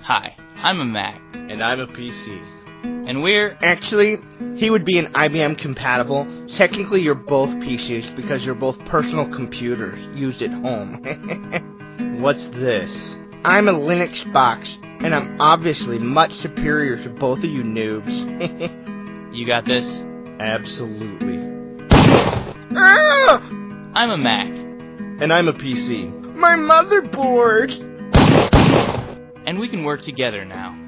Hi, I'm a Mac. And I'm a PC. And we're... Actually, he would be an IBM compatible. Technically, you're both PCs because you're both personal computers used at home. What's this? I'm a Linux box, and I'm obviously much superior to both of you noobs. You got this? Absolutely. I'm a Mac. And I'm a PC. My motherboard! And we can work together now.